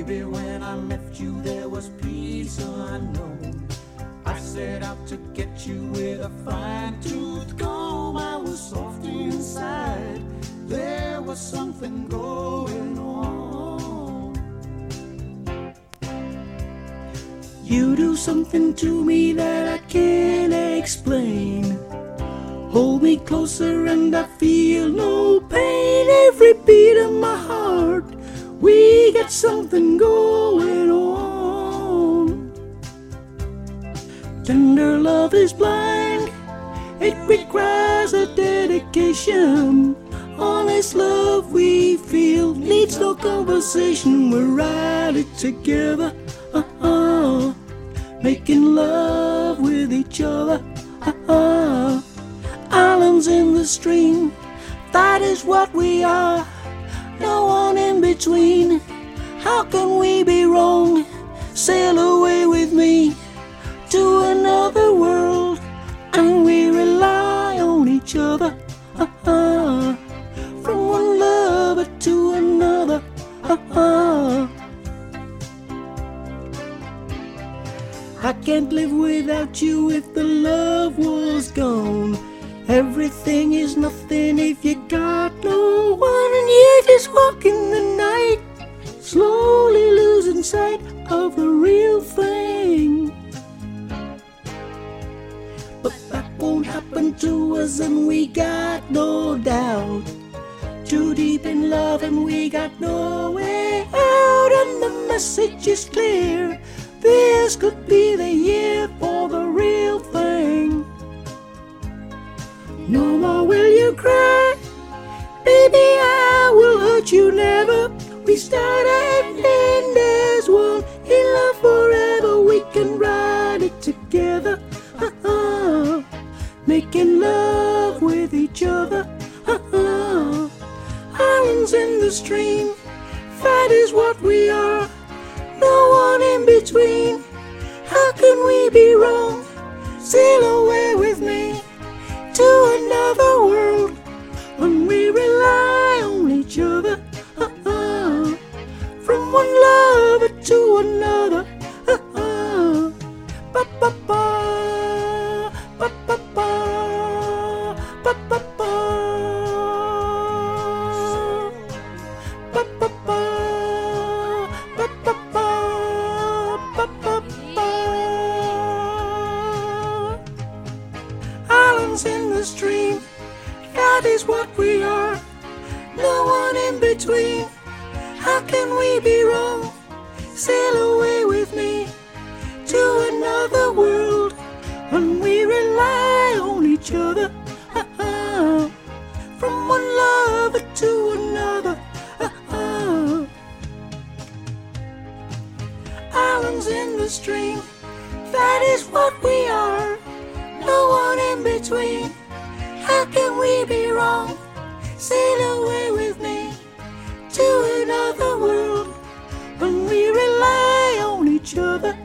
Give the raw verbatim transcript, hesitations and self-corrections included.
Baby, when I left you, there was peace unknown. I set out to get you with a fine-tooth comb. I was soft inside. There was something going on. You do something to me that I can't explain. Hold me closer and I feel no pain. Every beat of my heart, we got something going on. Tender love is blind, it requires a dedication. Honest love we feel needs no conversation. We're at it together, uh-uh, making love with each other, uh-uh. Islands in the stream, that is what we are. No one in between. How can we be wrong? Sail away with me to another world, and we rely on each other, uh-uh. From one lover to another, uh-uh. I can't live without you if the love was gone. Everything is nothing if you got no one, and you're just walking the night, slowly losing sight of the real thing. But that won't happen to us, and we got no doubt. Too deep in love and we got no way out, and the message is clear. This could be the year for the real thing. No more will you cry, baby, I will hurt you never. We start and end as one, in love forever. We can ride it together, uh-uh. Making love with each other, uh-uh. Islands in the stream, that is what we are. No one in between. How can we be wrong? Sail away with me to another world, when we rely on each other, uh-uh. From one lover to another, uh-uh. Ba-ba-ba, ba-ba-ba, ba-ba-ba, ba-ba-ba, ba-ba-ba, ba-ba-ba. Islands in the stream, that is what we are. No one in between. How can we be wrong? Sail away with me to another world, when we rely on each other, uh-uh. From one lover to another, uh-uh. Islands in the stream, that is what we are. No one in between. How can we be wrong? Sail away with me to another world, when we rely on each other,